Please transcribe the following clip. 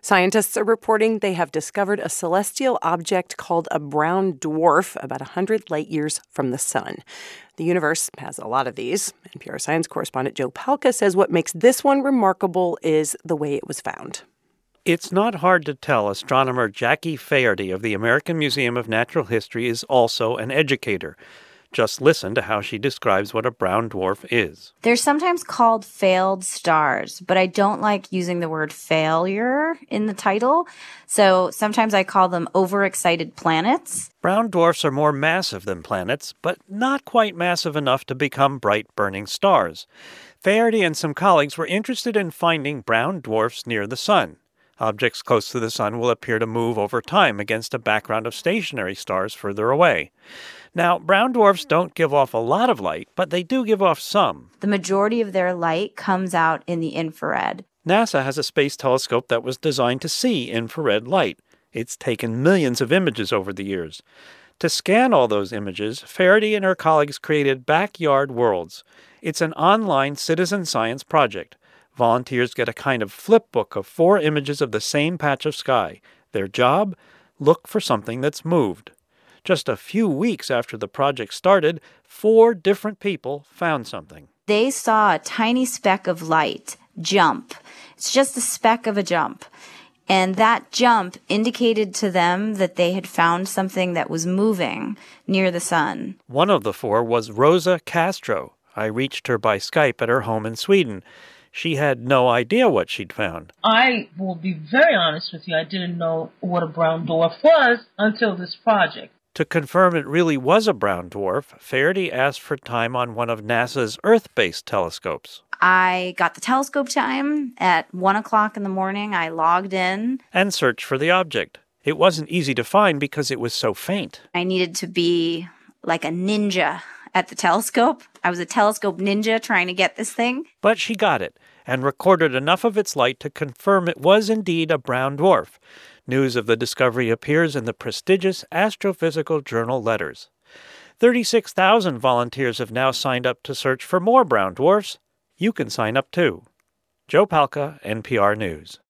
Scientists are reporting they have discovered a celestial object called a brown dwarf about 100 light years from the sun. The universe has a lot of these. NPR science correspondent Joe Palca says what makes this one remarkable is the way it was found. It's not hard to tell astronomer Jackie Faherty of the American Museum of Natural History is also an educator. Just listen to how she describes what a brown dwarf is. They're sometimes called failed stars, but I don't like using the word failure in the title. So sometimes I call them overexcited planets. Brown dwarfs are more massive than planets, but not quite massive enough to become bright burning stars. Faherty and some colleagues were interested in finding brown dwarfs near the sun. Objects close to the sun will appear to move over time against a background of stationary stars further away. Now, brown dwarfs don't give off a lot of light, but they do give off some. The majority of their light comes out in the infrared. NASA has a space telescope that was designed to see infrared light. It's taken millions of images over the years. To scan all those images, Faherty and her colleagues created Backyard Worlds. It's an online citizen science project. Volunteers get a kind of flip book of 4 images of the same patch of sky. Their job? Look for something that's moved. Just a few weeks after the project started, 4 different people found something. They saw a tiny speck of light jump. It's just a speck of a jump. And that jump indicated to them that they had found something that was moving near the sun. One of the 4 was Rosa Castro. I reached her by Skype at her home in Sweden. She had no idea what she'd found. I will be very honest with you. I didn't know what a brown dwarf was until this project. To confirm it really was a brown dwarf, Faherty asked for time on one of NASA's Earth-based telescopes. I got the telescope time at 1 o'clock in the morning. I logged in. And searched for the object. It wasn't easy to find because it was so faint. I needed to be like a ninja at the telescope. I was a telescope ninja trying to get this thing. But she got it and recorded enough of its light to confirm it was indeed a brown dwarf. News of the discovery appears in the prestigious astrophysical journal Letters. 36,000 volunteers have now signed up to search for more brown dwarfs. You can sign up too. Joe Palca, NPR News.